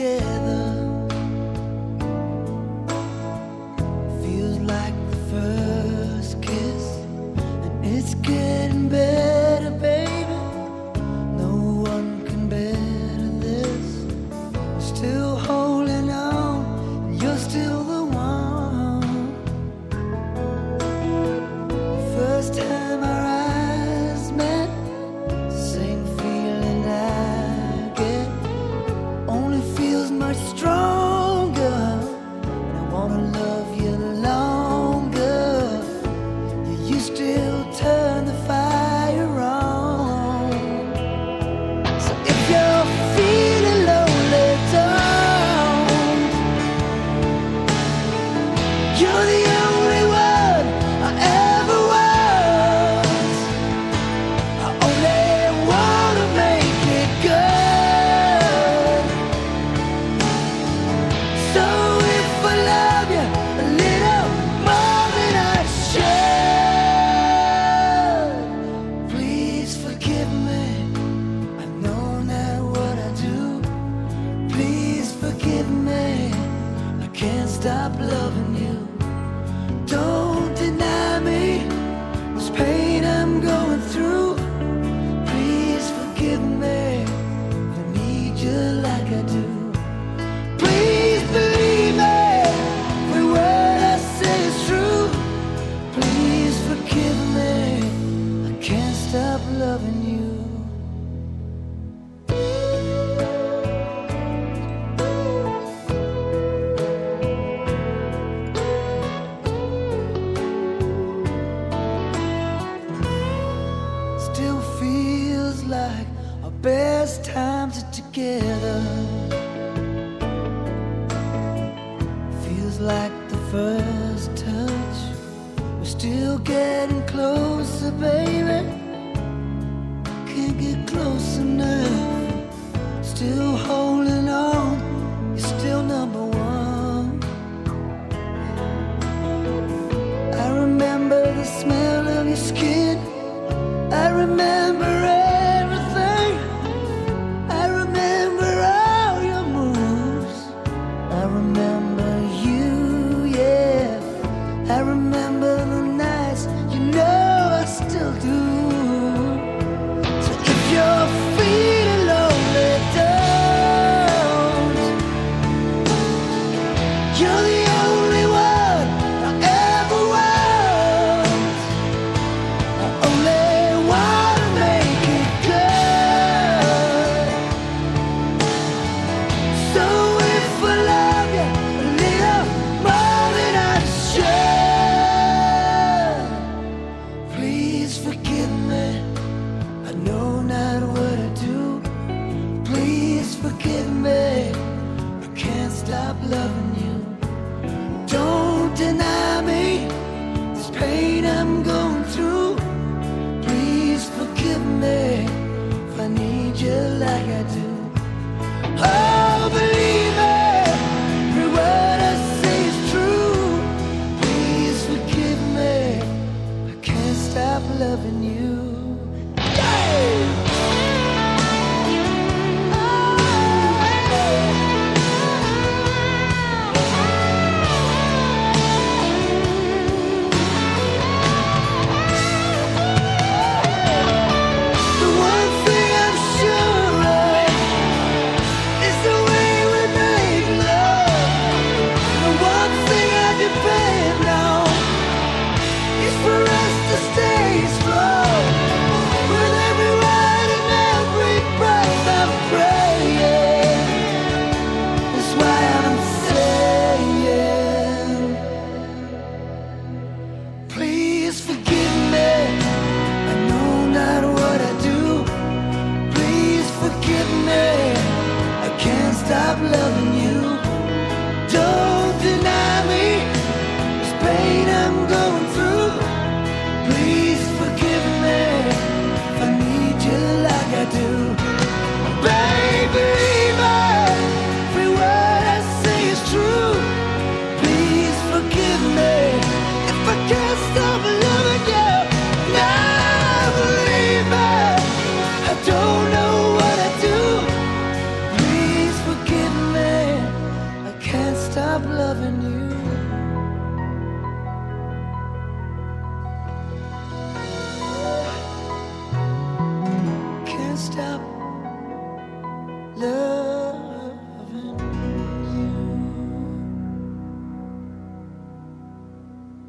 together. Feels like the first kiss, and it's getting better, baby. No one can better this. I'm still holding on, and you're still the one. First time our eyes met, same feeling I get, only feels much stronger. And I wanna love you longer. You still turn the fire on. So if you're feeling lonely, don't. You're the only one I ever was. I only wanna make it good. So if I love you a little more than I should, please forgive me. I know not what I do. Please forgive me. I can't stop loving you. Don't deny me this pain I'm going through. Please forgive me if I need you like I do. Please believe me, every word I say is true. Please forgive me, I can't stop loving you. Still feels like our best times are together. Feels like the first touch. We're still getting closer, baby. Can't get close enough. Still holding on. You're still number one. I remember the smell of your skin. I remember everything. I remember all your moves. I remember you, yeah. I remember the nights, you know I still do. So if you're feeling lonely, don't. You're the only one I ever was. I only wanna make it good. So if I love you a little more than I should, please forgive me. I know not what I do. Please forgive me. I can't stop loving you. Don't deny me this pain I'm going through. Please forgive me if I need you like I do. Oh, believe me, every word I say is true. Please forgive me, I can't stop loving you. The one thing I'm sure of is the way we make love. The one thing I depend on is for us to stay strong. With every word and every breath I'm praying. That's why I'm saying, please forgive